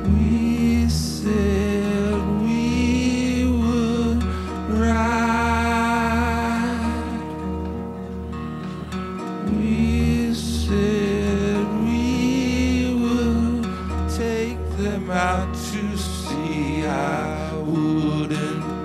We said we would ride. We said we would take them out to sea. I wouldn't